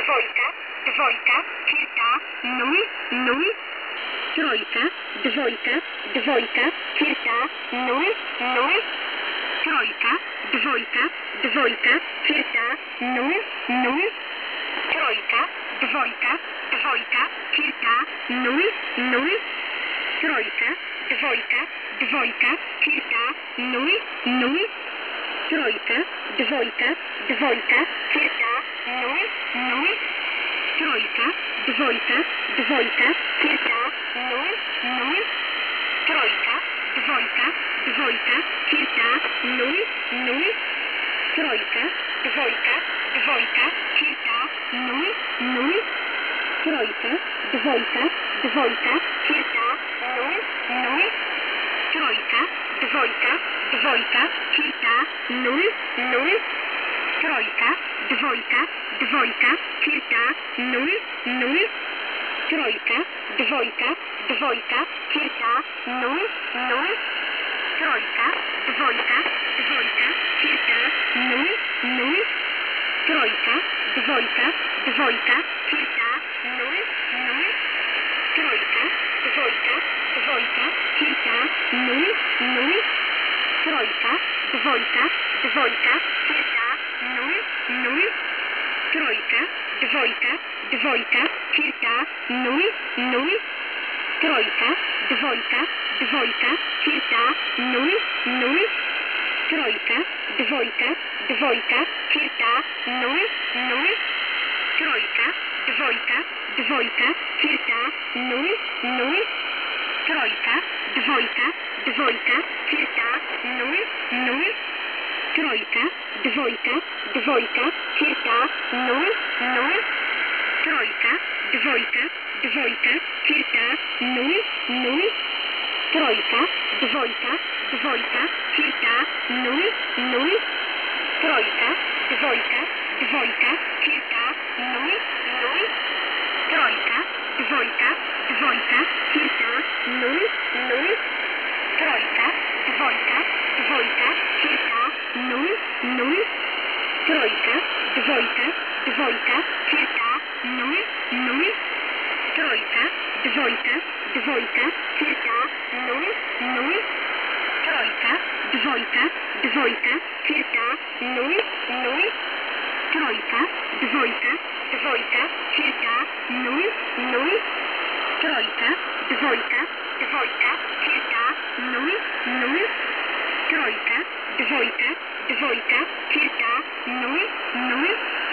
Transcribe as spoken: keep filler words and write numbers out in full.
dwójka, dwójka, kilka, nul, nul, trójka, dwójka, dwójka, kilka, nul, nul, trójka, dwójka, dwójka, kilka, nul, nul, trójka, dwójka, dwójka, kilka, nul, nul, trójka, dwójka, dwójka, kilka, nul, nul, trójka, dwójka, dwójka, kilka, nul, nul, trójka, dwójka, dwójka, kilka, nul, nul, trójka, dwójka, dwójka, kilka, nul, nul, trójka, dwójka, dwójka, kilka, nul, nul, trójka, dwójka, dwójka, kilka, nul, nul, trójka, dwójka, dwójka, kilka, nul, nul, trójka, dwójka, dwójka, kilka, nul, nul, trójka, dwójka, dwójka, kilka, nul, nul, trójka, dwójka, dwójka, kilka, nul, nul, trójka, dwójka, dwójka, kilka, nul, nul, trójka, dwójka, dwójka, kilka, nul, nul, trójka, dwójka, dwójka, kilka, nul, nul, trójka, dwójka, dwójka, kilka, nul, nul, trójka, dwójka, dwójka, kilka, nul, nul, trójka, dwójka, dwójka, kilka, nul, nul, trójka, dwójka, dwójka, kilka, nul, nul, trójka, dwójka, dwójka, kilka, nul, nul, trójka, dwójka, dwójka, kilka, nul, nul, trójka, dwójka, dwójka, kilka, nul, nul, trójka, dwójka, dwójka, kilka, nul, nul, trójka, dwójka, dwójka, kilka, nul, nul, trójka, dwójka, dwójka, kilka, nul, nul, trójka, dwójka, dwójka, kilka, nul, nul, trójka, dwójka, dwójka, kilka, nul, nul, trójka, dwójka, dwójka, kilka, nul, nul, trójka, dwójka, dwójka, kilka, nul, nul, trójka, dwójka, dwójka, kilka, nul, nul, trójka, dwójka, dwójka, kilka, nul, nul, trójka, dwójka, dwójka, kilka, nul, nul,